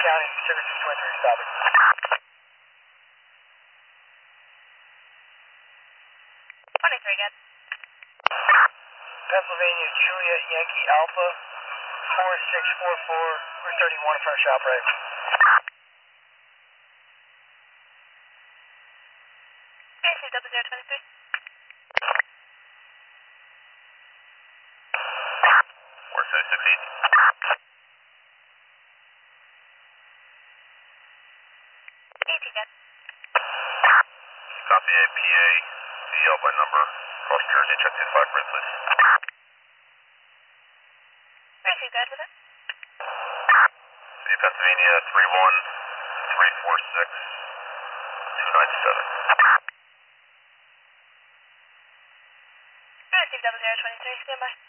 County, Sugar 623, stopping. Pennsylvania, Juliet, Yankee, Alpha, 4644, Route 31 in front of ShopRite. AC0023. Copy a PA, CL by number, cross Jersey, check 25 for please. Received that with it. Pennsylvania 31346 297. Received 0023, stand by.